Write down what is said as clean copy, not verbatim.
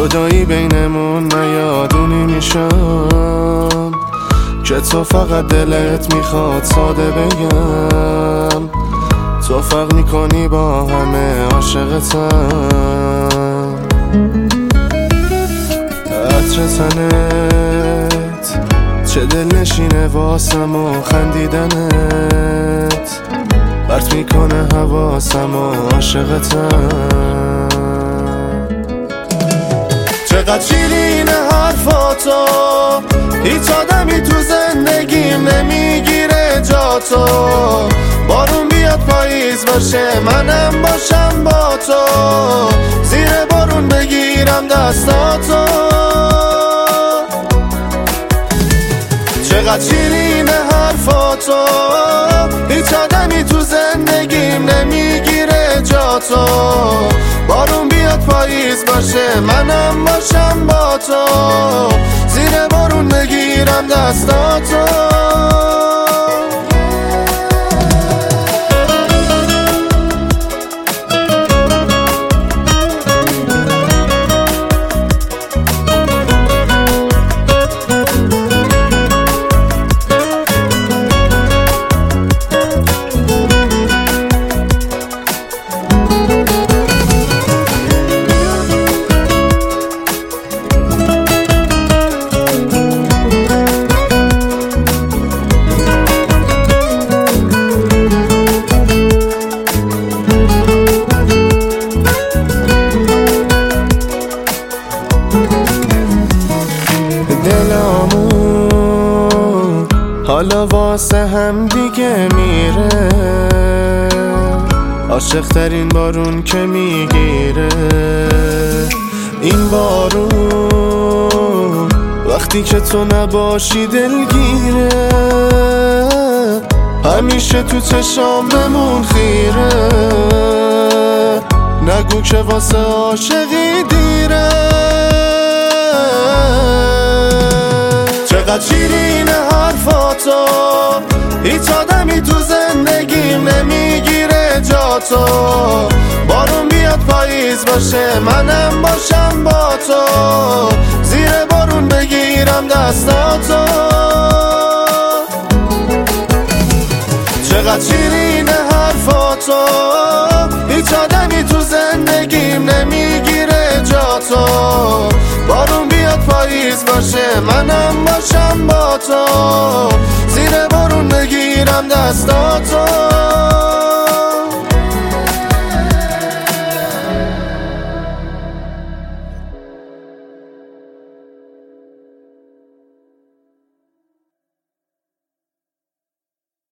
جدایی بینمون نیادونی میشم که تو فقط دلت میخواد ساده بگم تو فرق میکنی با همه عاشقتم عطر تنت چه دل نشینه واسم و خندیدنت برت میکنه حواسم و عاشقتم چقدر شیرینه حرفاتو هیچ آدمی تو زندگیم نمیگیره جاتو بارون بیاد پاییز باشه منم باشم با تو زیر بارون بگیرم دستاتو چقدر شیرینه حرفاتو هیچ آدمی تو زندگیم نمیگیره جاتو بارون بیاد پاییز باشه منم باشم با تو زیر بارون بگیرم دستاتو دلامون حالا واسه هم دیگه میره عاشق ترین بارون که میگیره این بارون وقتی که تو نباشی دلگیره همیشه تو چشام بمون خیره نگو که واسه عاشقی دیره چقدر شیرینه حرفاتو هیچ آدمی تو زندگیم نمیگیره جاتو بارون بیاد پاییز باشه منم باشم با تو زیر بارون بگیرم دستاتو چقدر شیرینه حرفاتو هیچ آدمی تو زندگیم نمیگیره جاتو بارون بیاد پاییز باشه منم باشم با تو زیر بارون بگیرم دستاتو